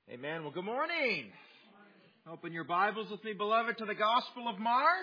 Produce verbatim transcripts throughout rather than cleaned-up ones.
Amen. Well, good morning. Open your Bibles with me, beloved, to the Gospel of Mark.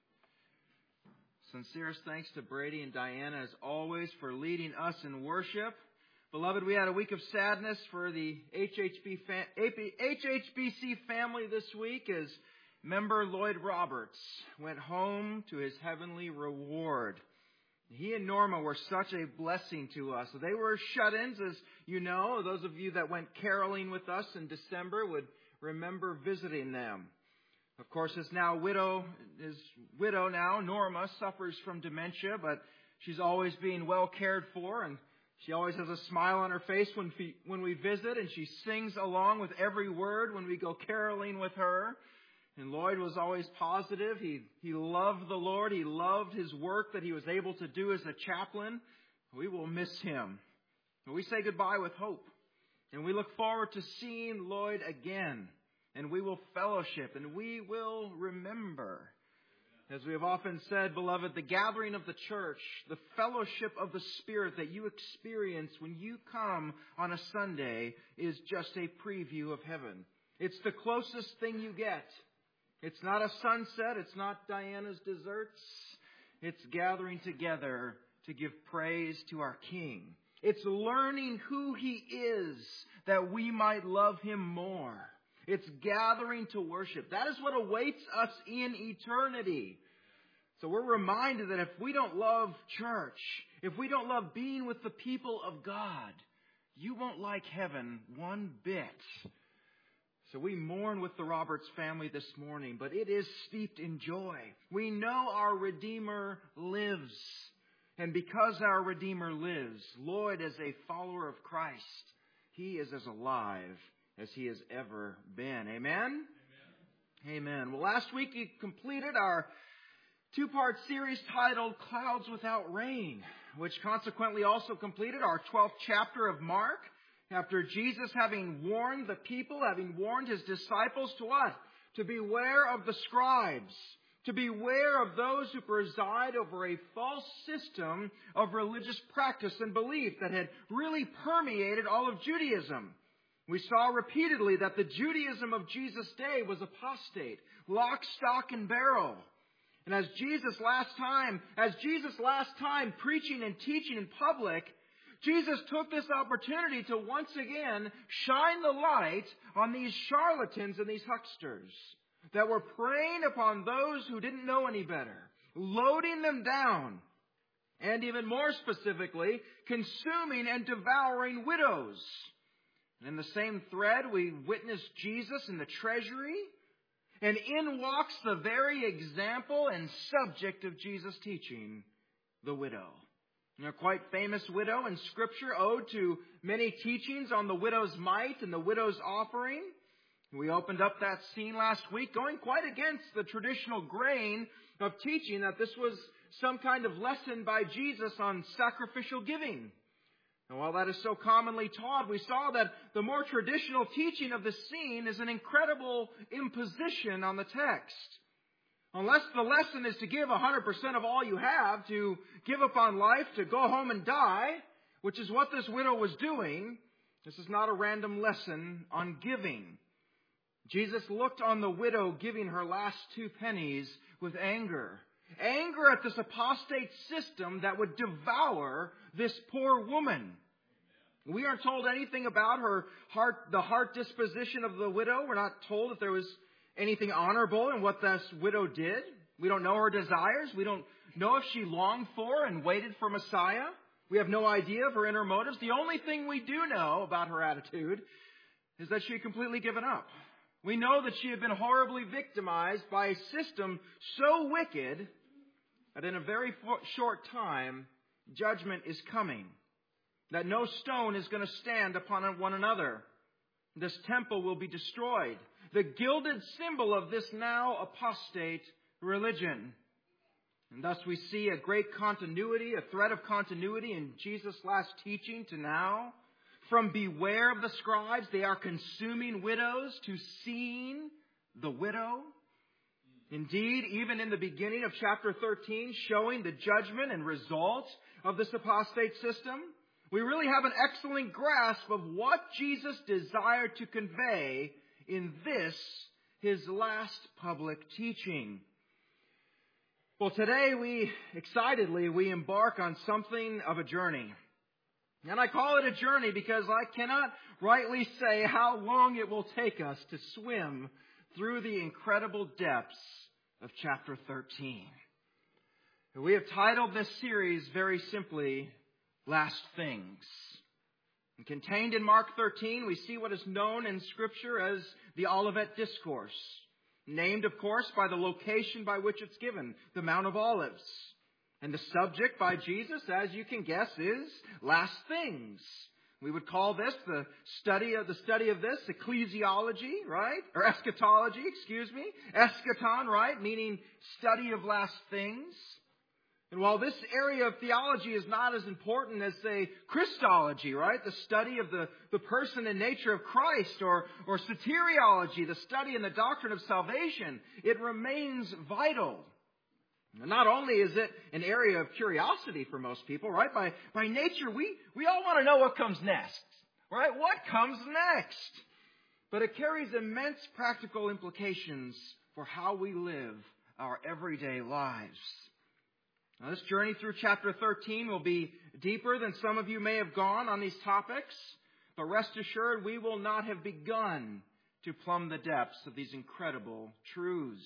Sincerest thanks to Brady and Diana, as always, for leading us in worship. Beloved, we had a week of sadness for the H H B fam- H H B C family this week as member Lloyd Roberts went home to his heavenly reward. He and Norma were such a blessing to us. They were shut-ins, as you know. Those of you that went caroling with us in December would remember visiting them. Of course, his now widow, his widow now, Norma, suffers from dementia, but she's always being well cared for, and she always has a smile on her face when we, when we visit, and she sings along with every word when we go caroling with her. And Lloyd was always positive. He he loved the Lord. He loved his work that he was able to do as a chaplain. We will miss him. And we say goodbye with hope. And we look forward to seeing Lloyd again. And we will fellowship and we will remember. As we have often said, beloved, the gathering of the church, the fellowship of the Spirit that you experience when you come on a Sunday is just a preview of heaven. It's the closest thing you get. It's not a sunset. It's not Diana's desserts. It's gathering together to give praise to our King. It's learning who He is that we might love Him more. It's gathering to worship. That is what awaits us in eternity. So we're reminded that if we don't love church, if we don't love being with the people of God, you won't like heaven one bit. So we mourn with the Roberts family this morning, but it is steeped in joy. We know our Redeemer lives. And because our Redeemer lives, Lloyd, as a follower of Christ, he is as alive as he has ever been. Amen? Amen. Amen. Well, last week we completed our two-part series titled Clouds Without Rain, which consequently also completed our twelfth chapter of Mark. After Jesus having warned the people, having warned His disciples to what? To beware of the scribes. To beware of those who preside over a false system of religious practice and belief that had really permeated all of Judaism. We saw repeatedly that the Judaism of Jesus' day was apostate, lock, stock, and barrel. And as Jesus last time, as Jesus last time preaching and teaching in public, Jesus took this opportunity to once again shine the light on these charlatans and these hucksters that were preying upon those who didn't know any better, loading them down, and even more specifically, consuming and devouring widows. And in the same thread, we witnessed Jesus in the treasury, and in walks the very example and subject of Jesus' teaching, the widow. A quite famous widow in Scripture, owed to many teachings on the widow's mite and the widow's offering. We opened up that scene last week, going quite against the traditional grain of teaching that this was some kind of lesson by Jesus on sacrificial giving. And while that is so commonly taught, we saw that the more traditional teaching of the scene is an incredible imposition on the text. Unless the lesson is to give one hundred percent of all you have, to give up on life, to go home and die, which is what this widow was doing, this is not a random lesson on giving. Jesus looked on the widow giving her last two pennies with anger. Anger at this apostate system that would devour this poor woman. We aren't told anything about her heart, the heart disposition of the widow. We're not told if there was anything honorable in what this widow did. We don't know her desires. We don't know if she longed for and waited for Messiah. We have no idea of her inner motives. The only thing we do know about her attitude is that she had completely given up. We know that she had been horribly victimized by a system so wicked that in a very short time, judgment is coming. That no stone is going to stand upon one another. This temple will be destroyed. The gilded symbol of this now apostate religion. And thus we see a great continuity, a thread of continuity in Jesus' last teaching to now. From beware of the scribes, they are consuming widows, to seeing the widow. Indeed, even in the beginning of chapter thirteen, showing the judgment and result of this apostate system. we really have an excellent grasp of what Jesus desired to convey in this, his last public teaching. Well, today we, excitedly, we embark on something of a journey. And I call it a journey because I cannot rightly say how long it will take us to swim through the incredible depths of chapter thirteen. We have titled this series very simply, Last Things. And contained in Mark thirteen, we see what is known in Scripture as the Olivet Discourse, named, of course, by the location by which it's given, the Mount of Olives. And the subject by Jesus, as you can guess, is last things. We would call this the study of the study of this ecclesiology, right? Or eschatology, excuse me. Eschaton, right? Meaning study of last things. And while this area of theology is not as important as, say, Christology, right? The study of the, the person and nature of Christ, or, or soteriology, the study and the doctrine of salvation, it remains vital. And not only is it an area of curiosity for most people, right? By, by nature, we, we all want to know what comes next, right? What comes next? But it carries immense practical implications for how we live our everyday lives. Now, this journey through chapter thirteen will be deeper than some of you may have gone on these topics, but rest assured we will not have begun to plumb the depths of these incredible truths.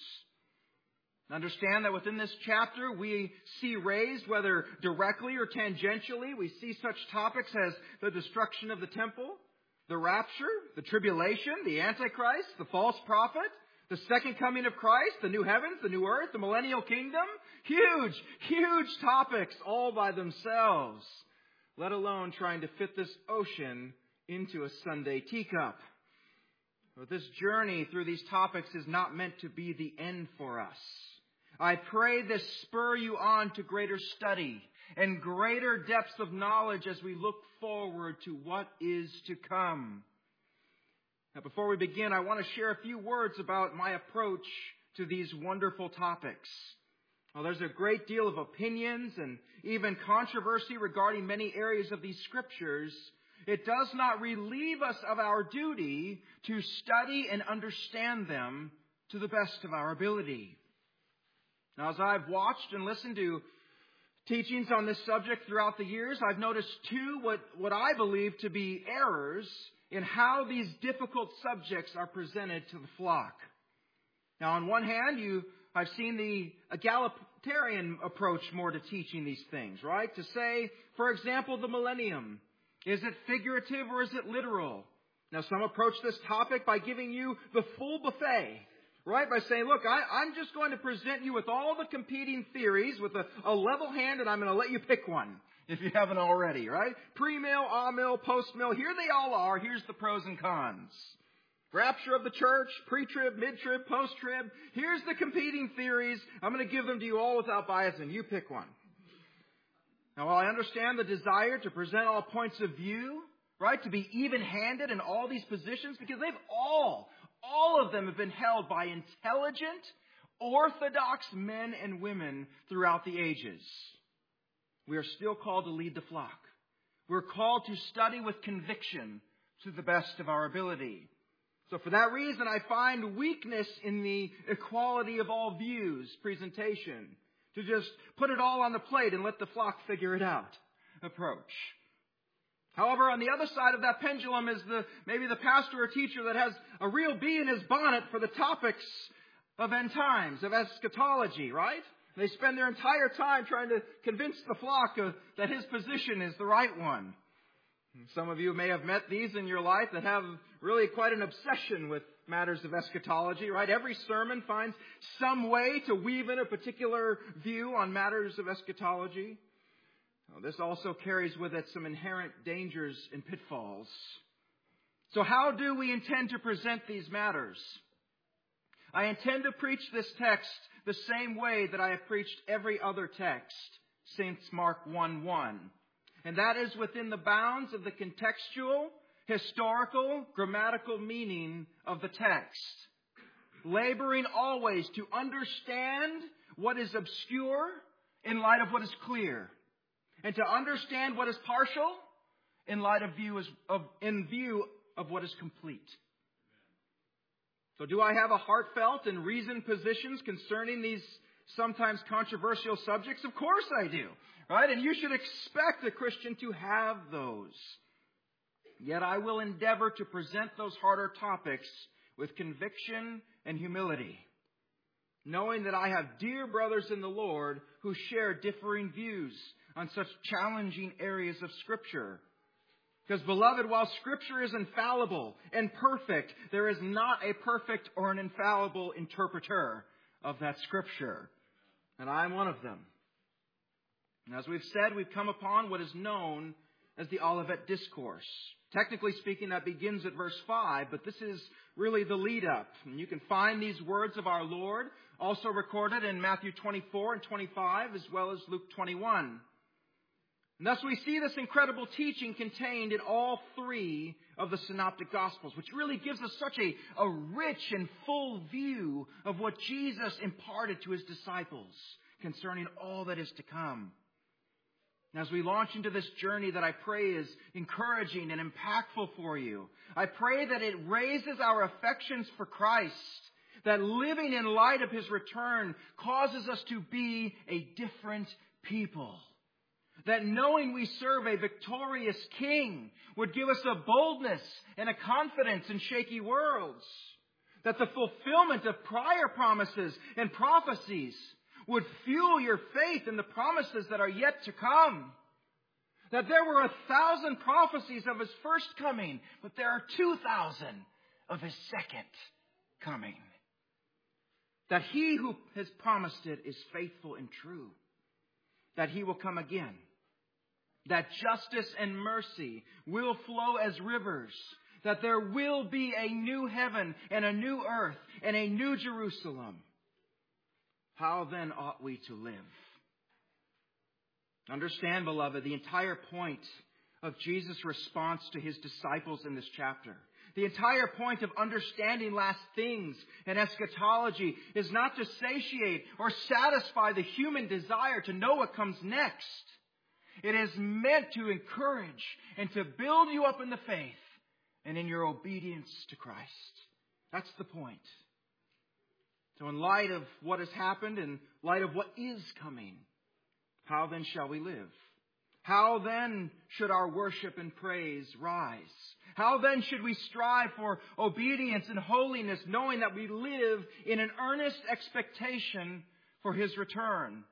Understand that within this chapter we see raised, whether directly or tangentially, we see such topics as the destruction of the temple, the rapture, the tribulation, the Antichrist, the false prophet, the second coming of Christ, the new heavens, the new earth, the millennial kingdom. Huge, huge topics all by themselves, let alone trying to fit this ocean into a Sunday teacup. But this journey through these topics is not meant to be the end for us. I pray this spur you on to greater study and greater depths of knowledge as we look forward to what is to come. Now, before we begin, I want to share a few words about my approach to these wonderful topics. Well, there's a great deal of opinions and even controversy regarding many areas of these scriptures. It does not relieve us of our duty to study and understand them to the best of our ability. Now, as I've watched and listened to teachings on this subject throughout the years, I've noticed two what, what I believe to be errors in how these difficult subjects are presented to the flock. Now, on one hand, you I've seen the egalitarian approach more to teaching these things, right? To say, for example, the millennium. Is it figurative or is it literal? Now, some approach this topic by giving you the full buffet, right? By saying, look, I, I'm just going to present you with all the competing theories with a, a level hand, and I'm going to let you pick one if you haven't already, right? Pre-mill, ah-mill, post-mill, here they all are. Here's the pros and cons. Rapture of the church, pre-trib, mid-trib, post-trib. Here's the competing theories. I'm going to give them to you all without bias, and you pick one. Now, while I understand the desire to present all points of view, right, to be even-handed in all these positions, because they've all, all of them have been held by intelligent, orthodox men and women throughout the ages. We are still called to lead the flock. We're called to study with conviction to the best of our ability. So for that reason, I find weakness in the equality of all views presentation. To just put it all on the plate and let the flock figure it out approach. However, on the other side of that pendulum is the maybe the pastor or teacher that has a real bee in his bonnet for the topics of end times, of eschatology, right? They spend their entire time trying to convince the flock of, that his position is the right one. Some of you may have met these in your life that have really quite an obsession with matters of eschatology, right? Every sermon finds some way to weave in a particular view on matters of eschatology. Now, this also carries with it some inherent dangers and pitfalls. So how do we intend to present these matters? I intend to preach this text the same way that I have preached every other text since Mark one one. And that is within the bounds of the contextual, historical, grammatical meaning of the text. Laboring always to understand what is obscure in light of what is clear. And to understand what is partial in light of view, as, of, in view of what is complete. So do I have a heartfelt and reasoned positions concerning these sometimes controversial subjects? Of course I do. Right? And you should expect a Christian to have those. Yet I will endeavor to present those harder topics with conviction and humility, knowing that I have dear brothers in the Lord who share differing views on such challenging areas of Scripture. Because, beloved, while Scripture is infallible and perfect, there is not a perfect or an infallible interpreter of that Scripture. And I'm one of them. And as we've said, we've come upon what is known as the Olivet Discourse. Technically speaking, that begins at verse five, but this is really the lead-up. And you can find these words of our Lord also recorded in Matthew twenty-four and twenty-five, as well as Luke twenty-one. And thus we see this incredible teaching contained in all three of the Synoptic Gospels, which really gives us such a, a rich and full view of what Jesus imparted to His disciples concerning all that is to come. And as we launch into this journey that I pray is encouraging and impactful for you, I pray that it raises our affections for Christ, that living in light of His return causes us to be a different people. That knowing we serve a victorious King would give us a boldness and a confidence in shaky worlds. That the fulfillment of prior promises and prophecies would fuel your faith in the promises that are yet to come. That there were a thousand prophecies of His first coming, but there are two thousand of His second coming. That He who has promised it is faithful and true. That He will come again. That justice and mercy will flow as rivers. That there will be a new heaven and a new earth and a new Jerusalem. How then ought we to live? Understand, beloved, the entire point of Jesus' response to His disciples in this chapter. The entire point of understanding last things and eschatology is not to satiate or satisfy the human desire to know what comes next. It is meant to encourage and to build you up in the faith and in your obedience to Christ. That's the point. So in light of what has happened, in light of what is coming, how then shall we live? How then should our worship and praise rise? How then should we strive for obedience and holiness, knowing that we live in an earnest expectation for His return?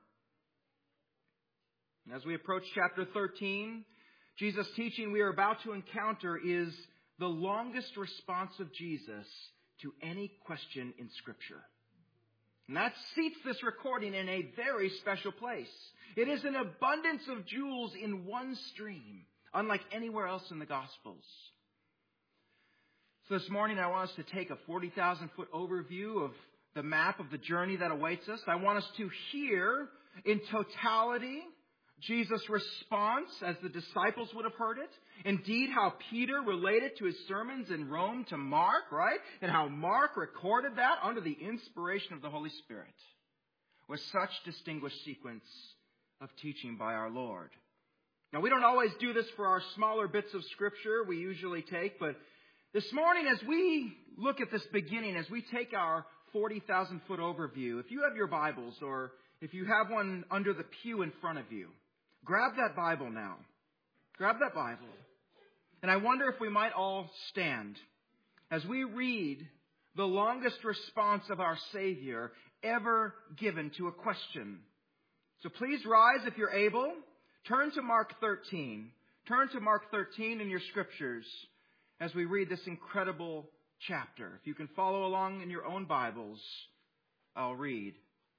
And as we approach chapter thirteen, Jesus' teaching we are about to encounter is the longest response of Jesus to any question in Scripture. And that seats this recording in a very special place. It is an abundance of jewels in one stream, unlike anywhere else in the Gospels. So this morning I want us to take a forty thousand foot overview of the map of the journey that awaits us. I want us to hear in totality Jesus' response as the disciples would have heard it. Indeed, how Peter related to his sermons in Rome to Mark, right? And how Mark recorded that under the inspiration of the Holy Spirit. With such distinguished sequence of teaching by our Lord. Now, we don't always do this for our smaller bits of Scripture we usually take, but this morning as we look at this beginning, as we take our forty thousand foot overview, if you have your Bibles or if you have one under the pew in front of you, grab that Bible now. Grab that Bible. And I wonder if we might all stand as we read the longest response of our Savior ever given to a question. So please rise if you're able. Turn to Mark thirteen. Turn to Mark thirteen in your Scriptures as we read this incredible chapter. If you can follow along in your own Bibles, I'll read.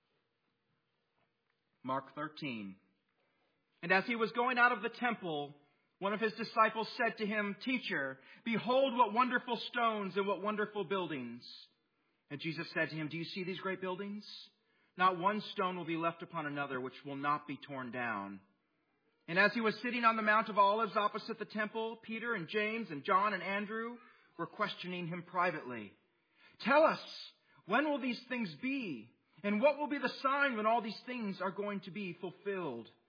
Mark thirteen. And as He was going out of the temple, one of His disciples said to Him, "Teacher, behold what wonderful stones and what wonderful buildings." And Jesus said to him, "Do you see these great buildings? Not one stone will be left upon another which will not be torn down." And as He was sitting on the Mount of Olives opposite the temple, Peter and James and John and Andrew were questioning Him privately. "Tell us, when will these things be? And what will be the sign when all these things are going to be fulfilled?"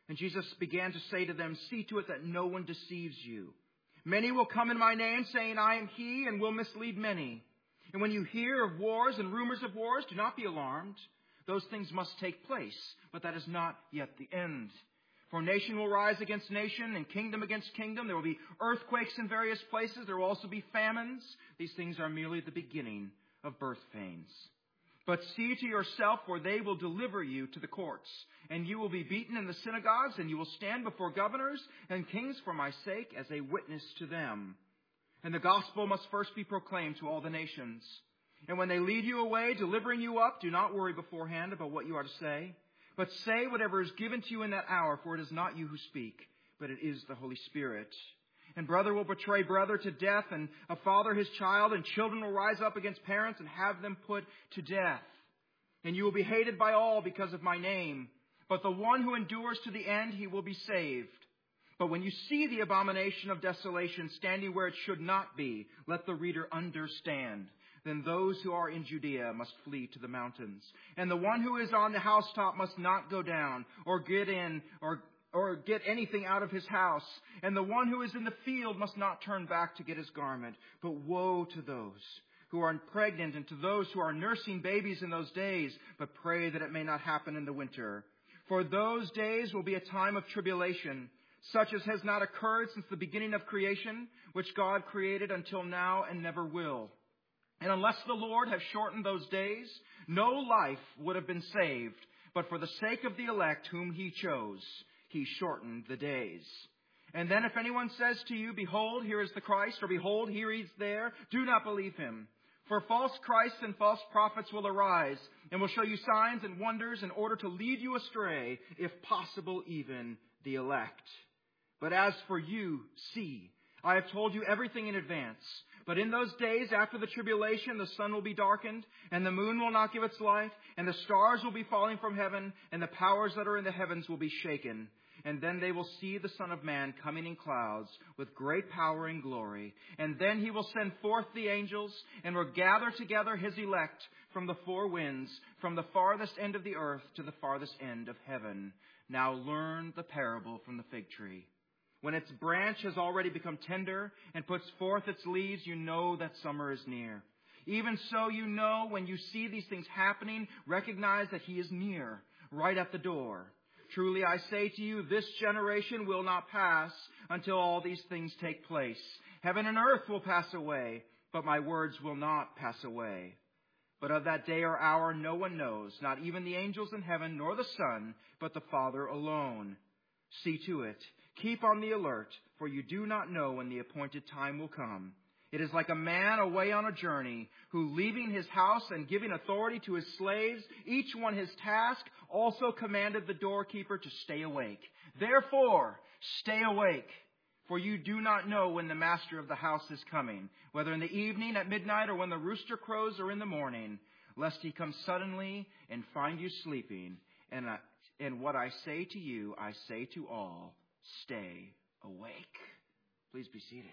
And Jesus began to say to them, see to it that no one deceives you. Many will come in my name, saying, I am he, and will mislead many. And when you hear of wars and rumors of wars, do not be alarmed. Those things must take place, but that is not yet the end. For nation will rise against nation, and kingdom against kingdom. There will be earthquakes in various places. There will also be famines. These things are merely the beginning of birth pains. But see to yourself, for they will deliver you to the courts. And you will be beaten in the synagogues, and you will stand before governors and kings for my sake as a witness to them. And the gospel must first be proclaimed to all the nations. And when they lead you away, delivering you up, do not worry beforehand about what you are to say. But say whatever is given to you in that hour, for it is not you who speak, but it is the Holy Spirit. And brother will betray brother to death, and a father his child, and children will rise up against parents and have them put to death. And you will be hated by all because of my name. But the one who endures to the end, he will be saved. But when you see the abomination of desolation standing where it should not be, let the reader understand. Then those who are in Judea must flee to the mountains. And the one who is on the housetop must not go down or get in or or get anything out of his house. And the one who is in the field must not turn back to get his garment. But woe to those who are pregnant and to those who are nursing babies in those days. But pray that it may not happen in the winter. For those days will be a time of tribulation, such as has not occurred since the beginning of creation, which God created until now and never will. And unless the Lord had shortened those days, no life would have been saved. But for the sake of the elect whom he chose, he shortened the days. And then if anyone says to you, behold, here is the Christ, or behold, here he is there, do not believe him. For false Christs and false prophets will arise, and will show you signs and wonders in order to lead you astray, if possible, even the elect. But as for you, see, I have told you everything in advance. But in those days after the tribulation, the sun will be darkened, and the moon will not give its light, and the stars will be falling from heaven, and the powers that are in the heavens will be shaken. And then they will see the Son of Man coming in clouds with great power and glory. And then he will send forth the angels, and will gather together his elect from the four winds, from the farthest end of the earth to the farthest end of heaven. Now learn the parable from the fig tree. When its branch has already become tender and puts forth its leaves, you know that summer is near. Even so, you know, when you see these things happening, recognize that he is near, right at the door. Truly I say to you, this generation will not pass until all these things take place. Heaven and earth will pass away, but my words will not pass away. But of that day or hour no one knows, not even the angels in heaven, nor the Son, but the Father alone. See to it. Keep on the alert, for you do not know when the appointed time will come. It is like a man away on a journey, who leaving his house and giving authority to his slaves, each one his task, also commanded the doorkeeper to stay awake. Therefore, stay awake, for you do not know when the master of the house is coming, whether in the evening, at midnight, or when the rooster crows, or in the morning, lest he come suddenly and find you sleeping. And, I, and what I say to you, I say to all, stay awake. Please be seated.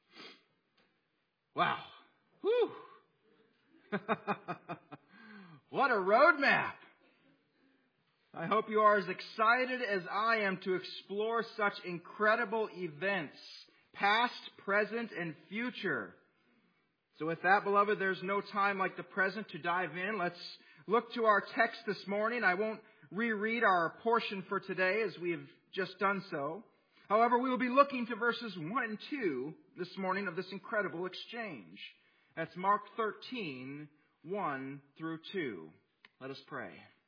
Wow. Whew. What a roadmap. I hope you are as excited as I am to explore such incredible events, past, present, and future. So with that, beloved, there's no time like the present to dive in. Let's look to our text this morning. I won't reread our portion for today as we have just done so. However, we will be looking to verses one and two this morning of this incredible exchange. That's Mark thirteen, one through two. Let us pray.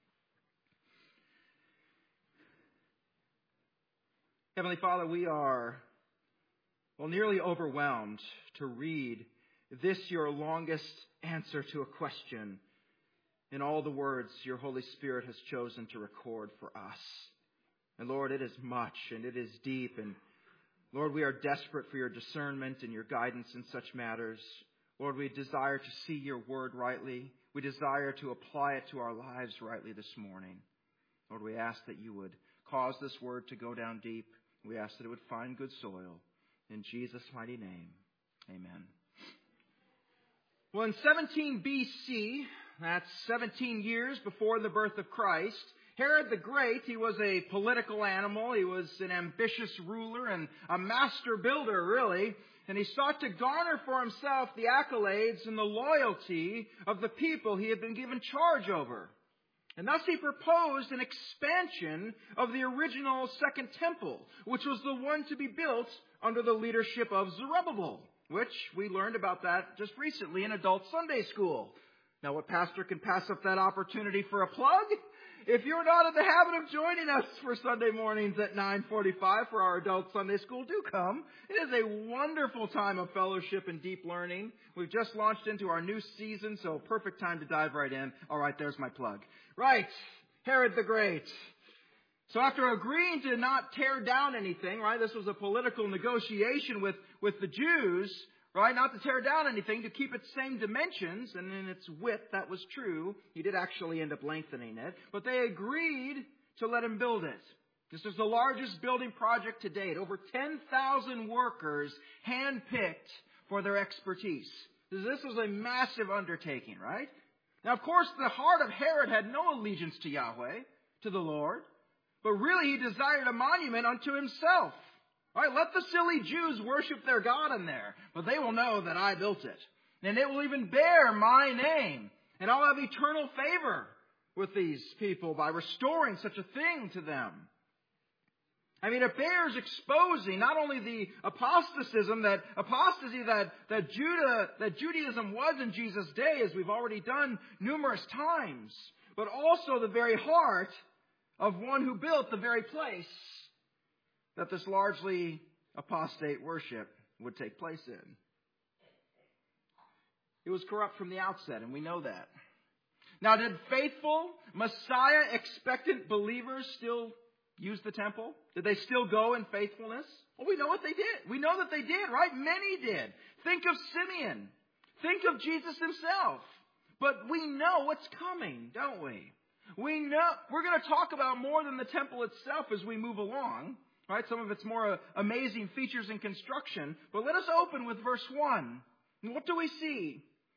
Heavenly Father, we are, well, nearly overwhelmed to read this, your longest answer to a question, in all the words your Holy Spirit has chosen to record for us. And Lord, it is much and it is deep. And Lord, we are desperate for your discernment and your guidance in such matters. Lord, we desire to see your word rightly. We desire to apply it to our lives rightly this morning. Lord, we ask that you would cause this word to go down deep. We ask that it would find good soil. In Jesus' mighty name, amen. Well, in seventeen B C, that's seventeen years before the birth of Christ, Herod the Great, he was a political animal. He was an ambitious ruler and a master builder, really. And he sought to garner for himself the accolades and the loyalty of the people he had been given charge over. And thus he proposed an expansion of the original Second Temple, which was the one to be built under the leadership of Zerubbabel, which we learned about that just recently in Adult Sunday School. Now, what pastor can pass up that opportunity for a plug? If you're not in the habit of joining us for Sunday mornings at nine forty-five for our Adult Sunday School, do come. It is a wonderful time of fellowship and deep learning. We've just launched into our new season, so perfect time to dive right in. All right, there's my plug. Right, Herod the Great. So after agreeing to not tear down anything, right, this was a political negotiation with, with the Jews, right, not to tear down anything, to keep its same dimensions, and in its width, that was true. He did actually end up lengthening it. But they agreed to let him build it. This was the largest building project to date. Over ten thousand workers handpicked for their expertise. This was a massive undertaking, right? Now, of course, the heart of Herod had no allegiance to Yahweh, to the Lord. But really, he desired a monument unto himself. All right, let the silly Jews worship their God in there, but they will know that I built it. And it will even bear my name. And I'll have eternal favor with these people by restoring such a thing to them. I mean, it bears exposing not only the apostatism, that apostasy that, that Judah, that Judaism was in Jesus' day, as we've already done numerous times, but also the very heart of one who built the very place that this largely apostate worship would take place in. It was corrupt from the outset, and we know that. Now, did faithful, Messiah-expectant believers still use the temple? Did they still go in faithfulness? Well, we know what they did. We know that they did, right? Many did. Think of Simeon. Think of Jesus himself. But we know what's coming, don't we? We know, we're going to talk about more than the temple itself as we move along. Right? Some of its more uh, amazing features and construction. But let us open with verse one. And what do we see?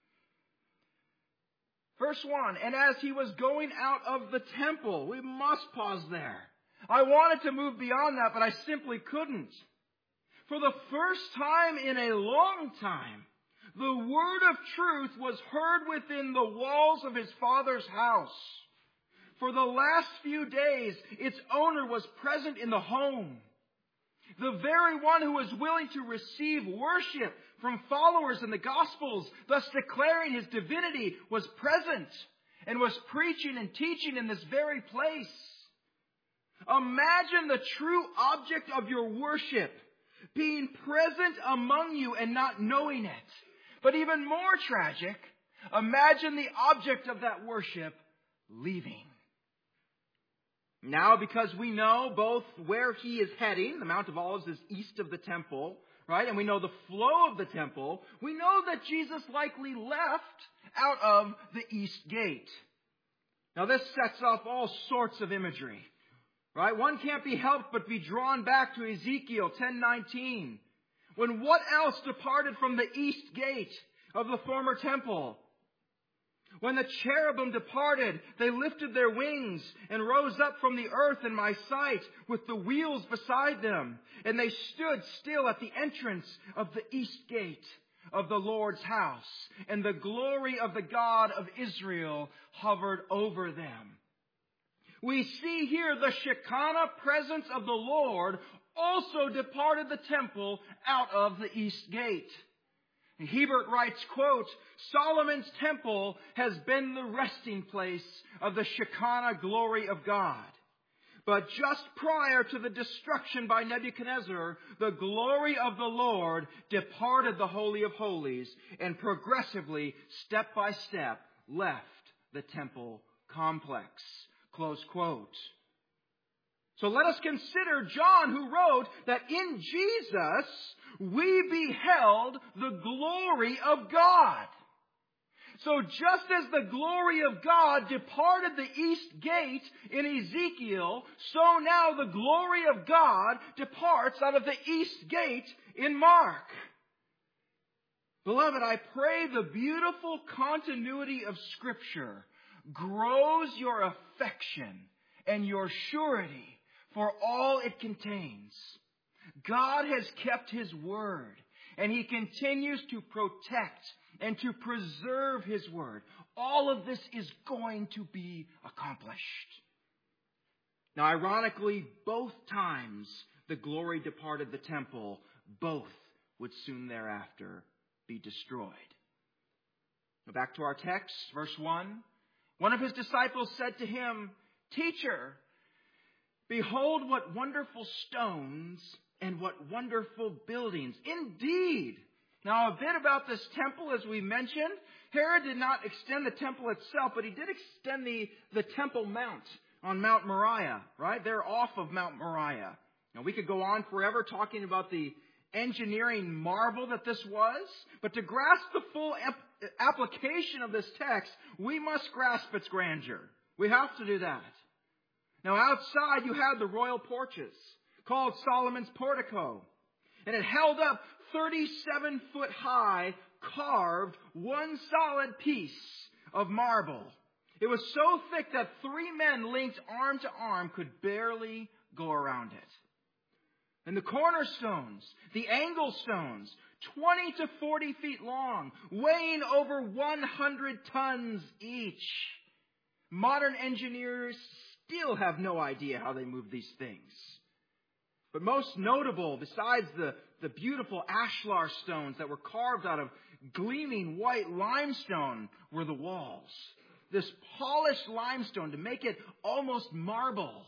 Verse one, and as he was going out of the temple, we must pause there. I wanted to move beyond that, but I simply couldn't. For the first time in a long time, the word of truth was heard within the walls of his father's house. For the last few days, its owner was present in the home. The very one who was willing to receive worship from followers in the Gospels, thus declaring his divinity, was present and was preaching and teaching in this very place. Imagine the true object of your worship being present among you and not knowing it. But even more tragic, imagine the object of that worship leaving. Now, because we know both where he is heading, the Mount of Olives is east of the temple, right? And we know the flow of the temple. We know that Jesus likely left out of the east gate. Now, this sets off all sorts of imagery, right? One can't be helped but be drawn back to Ezekiel ten nineteen. When what else departed from the east gate of the former temple? When the cherubim departed, they lifted their wings and rose up from the earth in my sight with the wheels beside them. And they stood still at the entrance of the east gate of the Lord's house. And the glory of the God of Israel hovered over them. We see here the Shekinah presence of the Lord also departed the temple out of the east gate. Hebert writes, quote, Solomon's temple has been the resting place of the Shekinah glory of God. But just prior to the destruction by Nebuchadnezzar, the glory of the Lord departed the Holy of Holies and progressively, step by step, left the temple complex. Close quote. So let us consider John, who wrote that in Jesus we beheld the glory of God. So just as the glory of God departed the east gate in Ezekiel, so now the glory of God departs out of the east gate in Mark. Beloved, I pray the beautiful continuity of Scripture grows your affection and your surety for all it contains. God has kept His word, and He continues to protect and to preserve His word. All of this is going to be accomplished. Now, ironically, both times the glory departed the temple, both would soon thereafter be destroyed. Now back to our text, verse one. One of His disciples said to Him, "Teacher, behold what wonderful stones and what wonderful buildings." Indeed. Now, a bit about this temple, as we mentioned, Herod did not extend the temple itself, but he did extend the, the Temple Mount on Mount Moriah, right? They're off of Mount Moriah. Now, we could go on forever talking about the engineering marvel that this was, but to grasp the full ap- application of this text, we must grasp its grandeur. We have to do that. Now, outside you had the royal porches, called Solomon's portico, and it held up thirty-seven foot high, carved, one solid piece of marble. It was so thick that three men linked arm to arm could barely go around it. And the cornerstones, the angle stones, twenty to forty feet long, weighing over one hundred tons each. Modern engineers still have no idea how they move these things. But most notable, besides the, the beautiful ashlar stones that were carved out of gleaming white limestone, were the walls. This polished limestone to make it almost marble.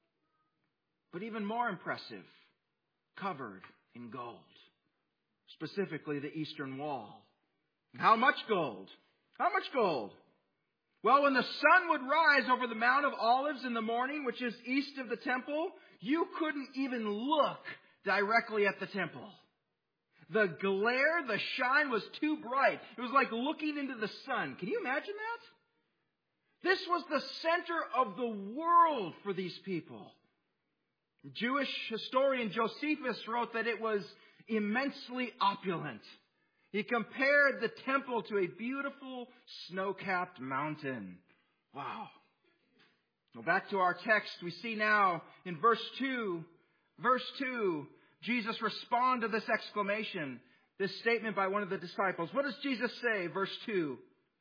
But even more impressive, covered in gold. Specifically the eastern wall. How much gold? How much gold? Well, when the sun would rise over the Mount of Olives in the morning, which is east of the temple, you couldn't even look directly at the temple. The glare, the shine was too bright. It was like looking into the sun. Can you imagine that? This was the center of the world for these people. Jewish historian Josephus wrote that it was immensely opulent. He compared the temple to a beautiful snow-capped mountain. Wow. Well, back to our text, we see now in verse two, verse two, Jesus responded to this exclamation, this statement by one of the disciples. What does Jesus say? Verse two.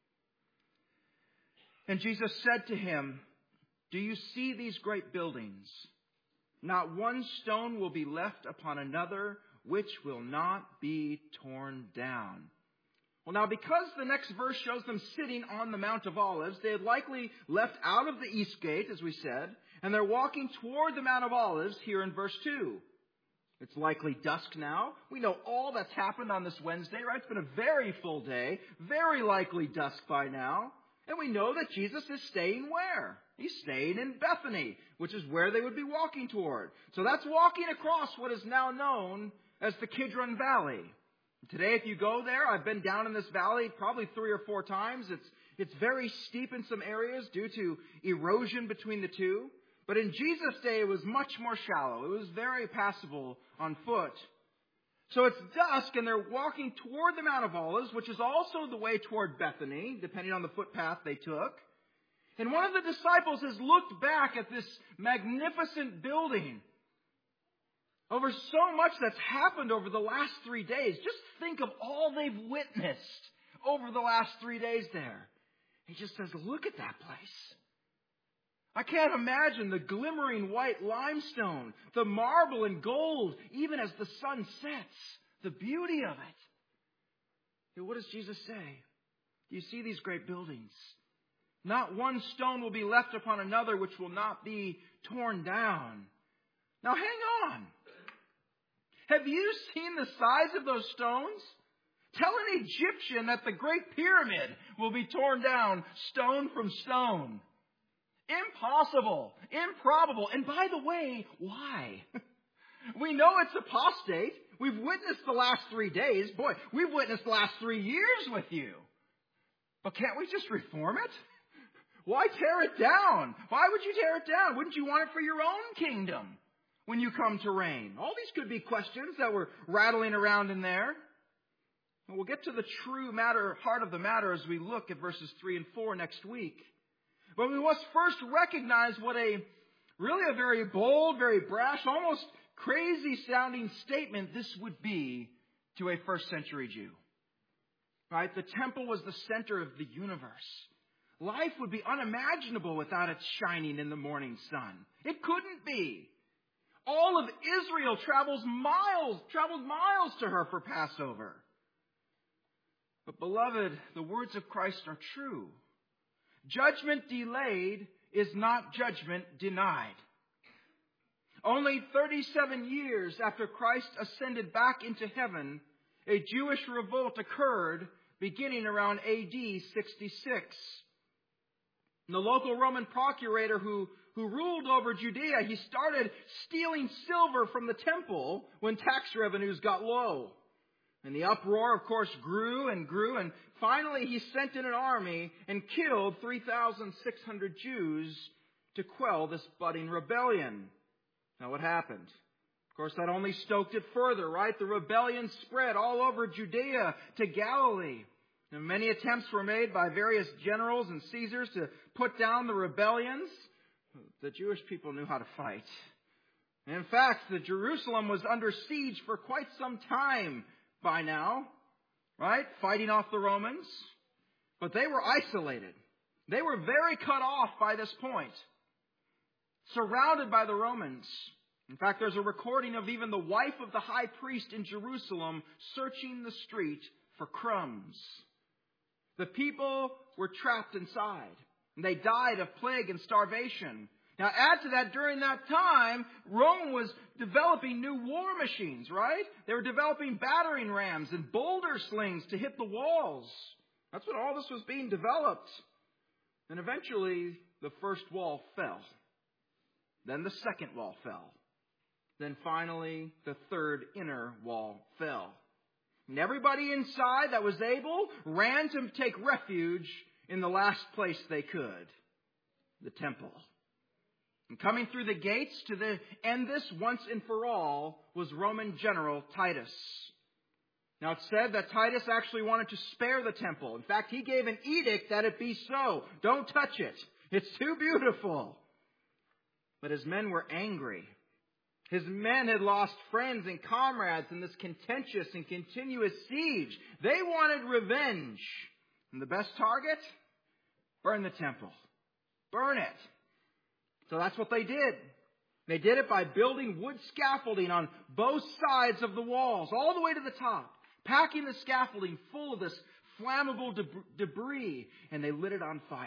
And Jesus said to him, "Do you see these great buildings? Not one stone will be left upon another, which will not be torn down." Well, now, because the next verse shows them sitting on the Mount of Olives, they had likely left out of the east gate, as we said, and they're walking toward the Mount of Olives here in verse two. It's likely dusk now. We know all that's happened on this Wednesday, right? It's been a very full day, very likely dusk by now. And we know that Jesus is staying where? He's staying in Bethany, which is where they would be walking toward. So that's walking across what is now known as the Kidron Valley. Today, if you go there, I've been down in this valley probably three or four times. It's, it's very steep in some areas due to erosion between the two. But in Jesus' day, it was much more shallow. It was very passable on foot. So it's dusk, and they're walking toward the Mount of Olives, which is also the way toward Bethany, depending on the footpath they took. And one of the disciples has looked back at this magnificent building. Over so much that's happened over the last three days. Just think of all they've witnessed over the last three days there. He just says, look at that place. I can't imagine the glimmering white limestone, the marble and gold, even as the sun sets, the beauty of it. And what does Jesus say? You see these great buildings. Not one stone will be left upon another which will not be torn down. Now hang on. Have you seen the size of those stones? Tell an Egyptian that the Great Pyramid will be torn down stone from stone. Impossible. Improbable. And by the way, why? We know it's apostate. We've witnessed the last three days. Boy, we've witnessed the last three years with you. But can't we just reform it? Why tear it down? Why would you tear it down? Wouldn't you want it for your own kingdom when you come to reign? All these could be questions that were rattling around in there. And we'll get to the true matter, heart of the matter as we look at verses three and four next week. But we must first recognize what a really a very bold, very brash, almost crazy-sounding statement this would be to a first-century Jew. Right? The temple was the center of the universe. Life would be unimaginable without it shining in the morning sun. It couldn't be. All of Israel travels miles, traveled miles to her for Passover. But beloved, the words of Christ are true. Judgment delayed is not judgment denied. Only thirty-seven years after Christ ascended back into heaven, a Jewish revolt occurred beginning around A D sixty-six. And the local Roman procurator who, who ruled over Judea, he started stealing silver from the temple when tax revenues got low. And the uproar, of course, grew and grew, and finally he sent in an army and killed three thousand six hundred Jews to quell this budding rebellion. Now what happened? Of course, that only stoked it further, right? The rebellion spread all over Judea to Galilee. And many attempts were made by various generals and Caesars to put down the rebellions. The Jewish people knew how to fight. And in fact, the Jerusalem was under siege for quite some time by now, right? Fighting off the Romans. But they were isolated. They were very cut off by this point. Surrounded by the Romans. In fact, there's a recording of even the wife of the high priest in Jerusalem searching the street for crumbs. The people were trapped inside, and they died of plague and starvation. Now add to that, during that time, Rome was developing new war machines, right? They were developing battering rams and boulder slings to hit the walls. That's when all this was being developed. And eventually, the first wall fell. Then the second wall fell. Then finally, the third inner wall fell. And everybody inside that was able ran to take refuge in the last place they could, the temple. And coming through the gates to the end this once and for all was Roman general Titus. Now it's said that Titus actually wanted to spare the temple. In fact, he gave an edict that it be so. Don't touch it. It's too beautiful. But his men were angry. His men had lost friends and comrades in this contentious and continuous siege. They wanted revenge. And the best target? Burn the temple. Burn it. So that's what they did. They did it by building wood scaffolding on both sides of the walls, all the way to the top, packing the scaffolding full of this flammable deb- debris, and they lit it on fire.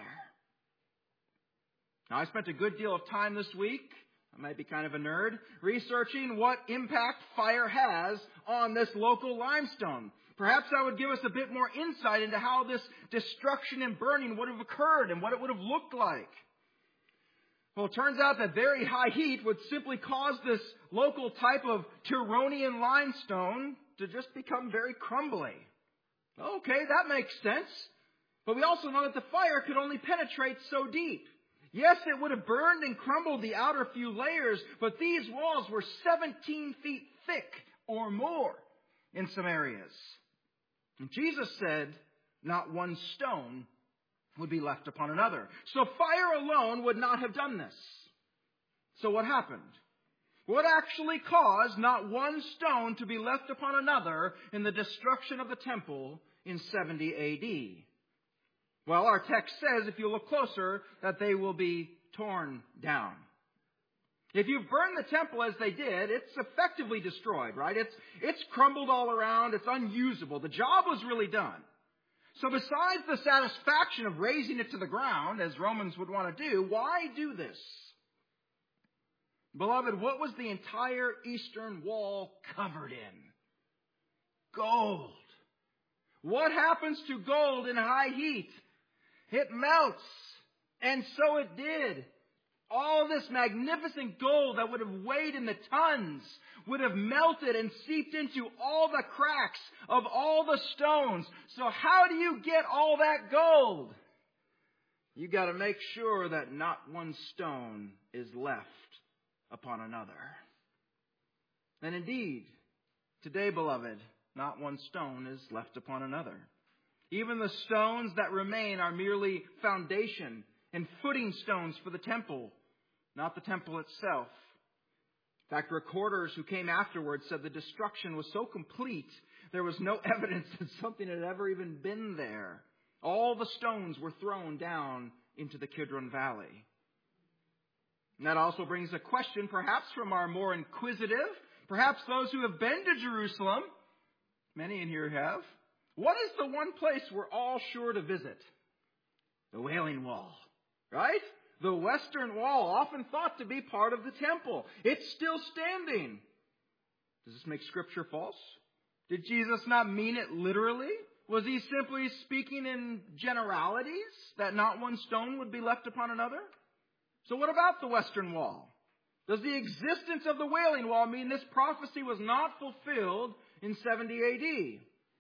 Now, I spent a good deal of time this week, I might be kind of a nerd, researching what impact fire has on this local limestone. Perhaps that would give us a bit more insight into how this destruction and burning would have occurred and what it would have looked like. Well, it turns out that very high heat would simply cause this local type of Turonian limestone to just become very crumbly. Okay, that makes sense. But we also know that the fire could only penetrate so deep. Yes, it would have burned and crumbled the outer few layers, but these walls were seventeen feet thick or more in some areas. And Jesus said, not one stone would be left upon another. So fire alone would not have done this. So what happened? What actually caused not one stone to be left upon another in the destruction of the temple in seventy A D? Well, our text says, if you look closer, that they will be torn down. If you burn the temple as they did, it's effectively destroyed, right? It's, it's crumbled all around. It's unusable. The job was really done. So besides the satisfaction of razing it to the ground, as Romans would want to do, why do this? Beloved, what was the entire eastern wall covered in? Gold. What happens to gold in high heat? It melts. And so it did. All this magnificent gold that would have weighed in the tons would have melted and seeped into all the cracks of all the stones. So how do you get all that gold? You got to make sure that not one stone is left upon another. And indeed, today, beloved, not one stone is left upon another. Even the stones that remain are merely foundation and footing stones for the temple. not the temple itself. In fact, recorders who came afterwards said the destruction was so complete, there was no evidence that something had ever even been there. All the stones were thrown down into the Kidron Valley. And that also brings a question, perhaps from our more inquisitive, perhaps those who have been to Jerusalem. Many in here have. What is the one place we're all sure to visit? The Wailing Wall, right? The Western Wall, often thought to be part of the temple. It's still standing. Does this make Scripture false? Did Jesus not mean it literally? Was he simply speaking in generalities, that not one stone would be left upon another? So what about the Western Wall? Does the existence of the Wailing Wall mean this prophecy was not fulfilled in seventy A D?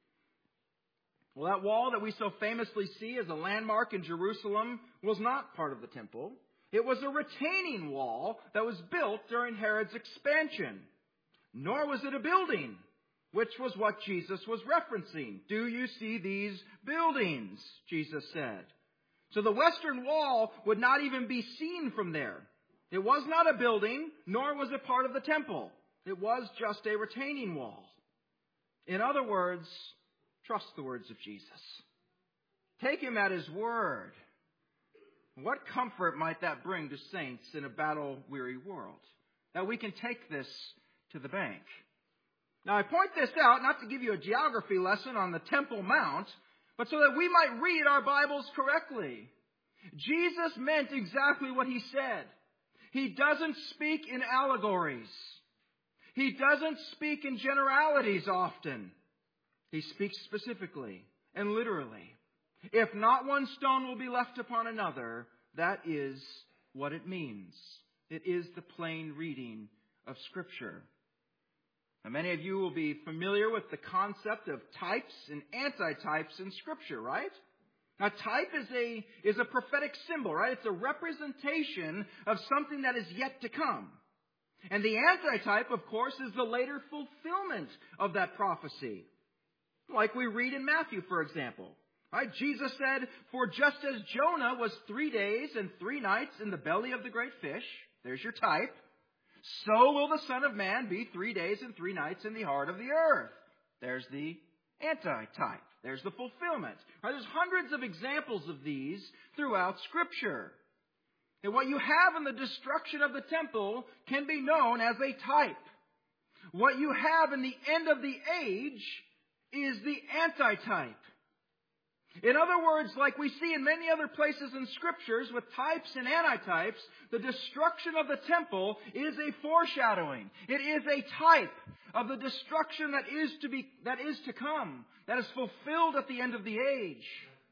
Well, that wall that we so famously see as a landmark in Jerusalem was not part of the temple. It was a retaining wall that was built during Herod's expansion. Nor was it a building, which was what Jesus was referencing. Do you see these buildings? Jesus said. So the Western Wall would not even be seen from there. It was not a building, nor was it part of the temple. It was just a retaining wall. In other words, trust the words of Jesus. Take him at his word. What comfort might that bring to saints in a battle-weary world? That we can take this to the bank. Now, I point this out not to give you a geography lesson on the Temple Mount, but so that we might read our Bibles correctly. Jesus meant exactly what he said. He doesn't speak in allegories. He doesn't speak in generalities often. He speaks specifically and literally. If not one stone will be left upon another, that is what it means. It is the plain reading of Scripture. Now, many of you will be familiar with the concept of types and antitypes in Scripture, right? Now, type is a, is a prophetic symbol, right? It's a representation of something that is yet to come. And the antitype, of course, is the later fulfillment of that prophecy. Like we read in Matthew, for example. Right? Jesus said, "For just as Jonah was three days and three nights in the belly of the great fish," there's your type, "so will the Son of Man be three days and three nights in the heart of the earth." There's the antitype. There's the fulfillment. Right? There's hundreds of examples of these throughout Scripture. And what you have in the destruction of the temple can be known as a type. What you have in the end of the age is the antitype. In other words, like we see in many other places in Scriptures with types and antitypes, the destruction of the temple is a foreshadowing. It is a type of the destruction that is to be, that is to come, that is fulfilled at the end of the age.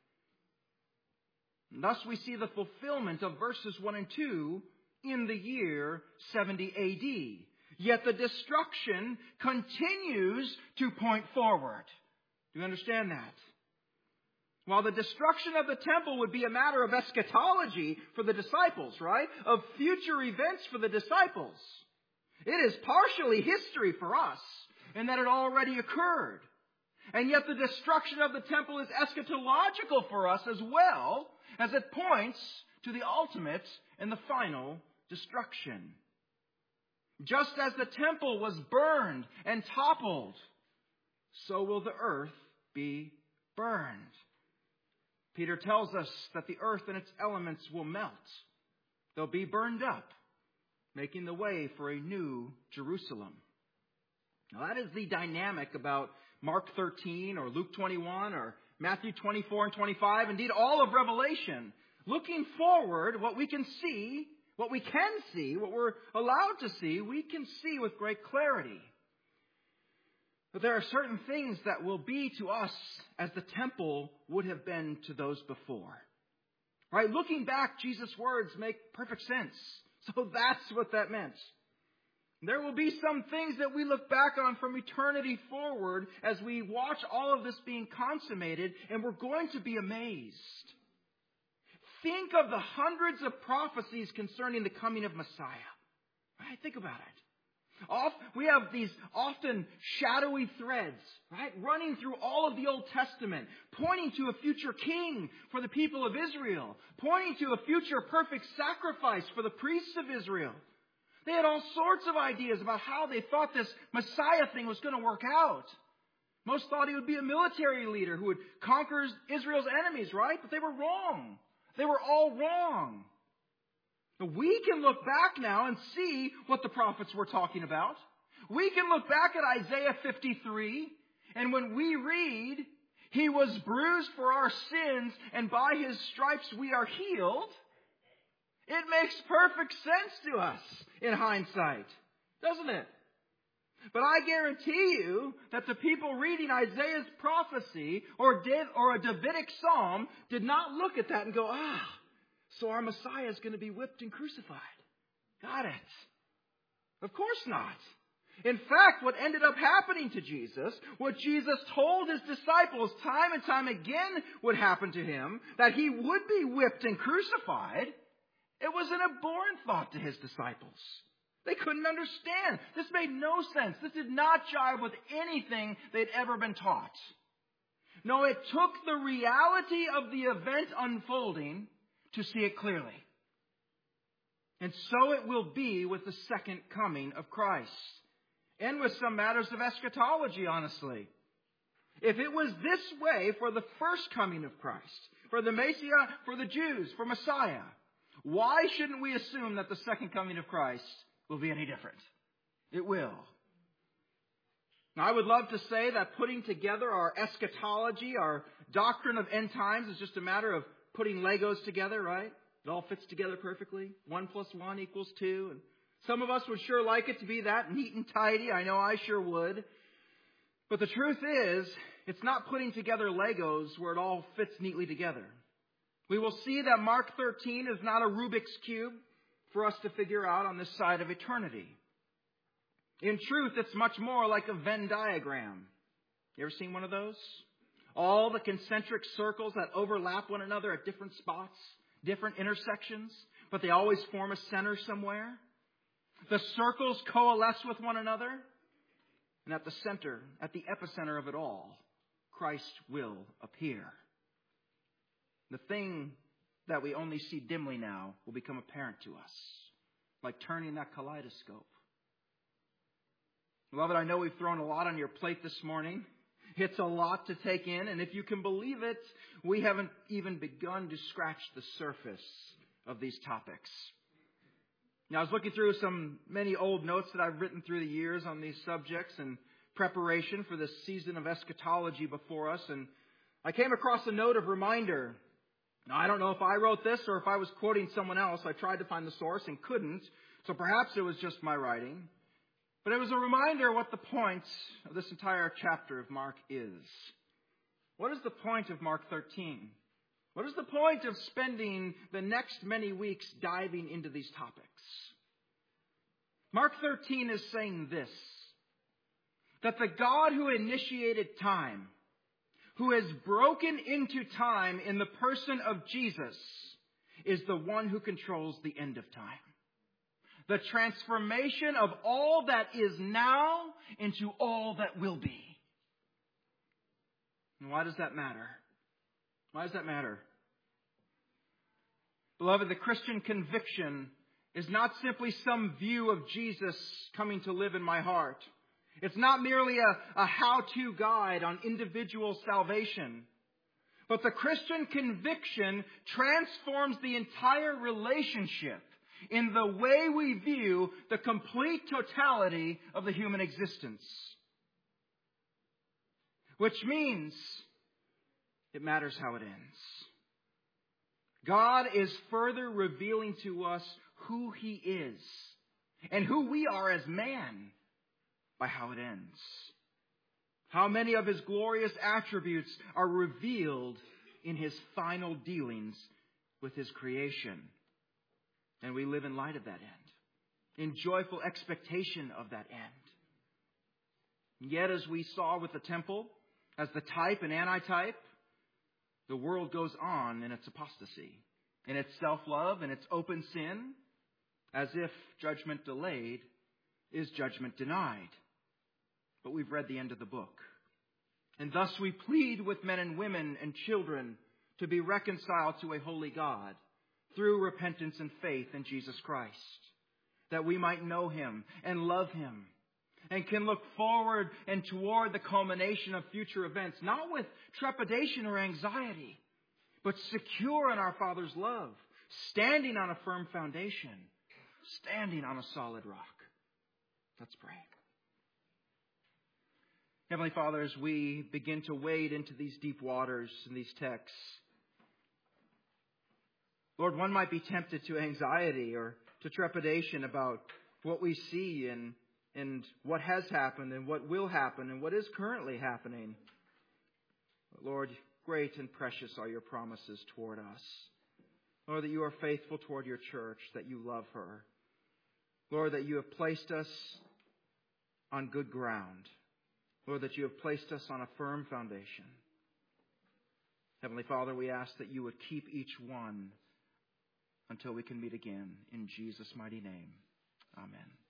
And thus we see the fulfillment of verses one and two in the year seventy A D. Yet the destruction continues to point forward. Do you understand that? While the destruction of the temple would be a matter of eschatology for the disciples, right? Of future events for the disciples. It is partially history for us in that it already occurred. And yet the destruction of the temple is eschatological for us as well, as it points to the ultimate and the final destruction. Just as the temple was burned and toppled, so will the earth be burned. Peter tells us that the earth and its elements will melt. They'll be burned up, making the way for a new Jerusalem. Now that is the dynamic about Mark thirteen or Luke twenty-one or Matthew twenty-four and twenty-five, indeed all of Revelation. Looking forward, what we can see, what we can see, what we're allowed to see, we can see with great clarity. But there are certain things that will be to us as the temple would have been to those before. Right? Looking back, Jesus' words make perfect sense. So that's what that meant. There will be some things that we look back on from eternity forward as we watch all of this being consummated, and we're going to be amazed. Think of the hundreds of prophecies concerning the coming of Messiah. Right? Think about it. Off, we have these often shadowy threads, right, running through all of the Old Testament, pointing to a future king for the people of Israel, pointing to a future perfect sacrifice for the priests of Israel. They had all sorts of ideas about how they thought this Messiah thing was going to work out. Most thought he would be a military leader who would conquer Israel's enemies, right? But they were wrong. They were all wrong. We can look back now and see what the prophets were talking about. We can look back at Isaiah fifty-three, and when we read, He was bruised for our sins, and by His stripes we are healed, it makes perfect sense to us in hindsight, doesn't it? But I guarantee you that the people reading Isaiah's prophecy or, did, or a Davidic psalm did not look at that and go, ah, so our Messiah is going to be whipped and crucified. Got it. Of course not. In fact, what ended up happening to Jesus, what Jesus told His disciples time and time again would happen to Him, that He would be whipped and crucified, it was an abhorrent thought to His disciples. They couldn't understand. This made no sense. This did not jive with anything they'd ever been taught. No, it took the reality of the event unfolding to see it clearly. And so it will be with the second coming of Christ. And with some matters of eschatology, honestly. If it was this way for the first coming of Christ, for the Messiah, for the Jews, for Messiah, why shouldn't we assume that the second coming of Christ will be any different? It will. Now, I would love to say that putting together our eschatology, our doctrine of end times, is just a matter of putting Legos together, right? It all fits together perfectly. One plus one equals two. And some of us would sure like it to be that neat and tidy. I know I sure would. But the truth is, it's not putting together Legos where it all fits neatly together. We will see that Mark thirteen is not a Rubik's Cube for us to figure out on this side of eternity. In truth, it's much more like a Venn diagram. You ever seen one of those? All the concentric circles that overlap one another at different spots, different intersections, but they always form a center somewhere. The circles coalesce with one another, and at the center, at the epicenter of it all, Christ will appear. The thing that we only see dimly now will become apparent to us, like turning that kaleidoscope. Beloved, I know we've thrown a lot on your plate this morning. It's a lot to take in, and if you can believe it, we haven't even begun to scratch the surface of these topics. Now, I was looking through some many old notes that I've written through the years on these subjects in preparation for this season of eschatology before us, and I came across a note of reminder. Now, I don't know if I wrote this or if I was quoting someone else. I tried to find the source and couldn't, so perhaps it was just my writing. But it was a reminder of what the point of this entire chapter of Mark is. What is the point of Mark thirteen? What is the point of spending the next many weeks diving into these topics? Mark thirteen is saying this, that the God who initiated time, who has broken into time in the person of Jesus, is the one who controls the end of time. The transformation of all that is now into all that will be. And why does that matter? Why does that matter? Beloved, the Christian conviction is not simply some view of Jesus coming to live in my heart. It's not merely a, a how-to guide on individual salvation. But the Christian conviction transforms the entire relationship in the way we view the complete totality of the human existence. Which means it matters how it ends. God is further revealing to us who He is and who we are as man by how it ends. How many of His glorious attributes are revealed in His final dealings with His creation. And we live in light of that end, in joyful expectation of that end. Yet, as we saw with the temple, as the type and antitype, the world goes on in its apostasy, in its self-love, in its open sin, as if judgment delayed is judgment denied. But we've read the end of the book. And thus we plead with men and women and children to be reconciled to a holy God through repentance and faith in Jesus Christ, that we might know Him and love Him and can look forward and toward the culmination of future events, not with trepidation or anxiety, but secure in our Father's love, standing on a firm foundation, standing on a solid rock. Let's pray. Heavenly Father, as we begin to wade into these deep waters in these texts, Lord, one might be tempted to anxiety or to trepidation about what we see and, and what has happened and what will happen and what is currently happening. But Lord, great and precious are your promises toward us. Lord, that you are faithful toward your church, that you love her. Lord, that you have placed us on good ground. Lord, that you have placed us on a firm foundation. Heavenly Father, we ask that you would keep each one until we can meet again. In Jesus' mighty name, amen.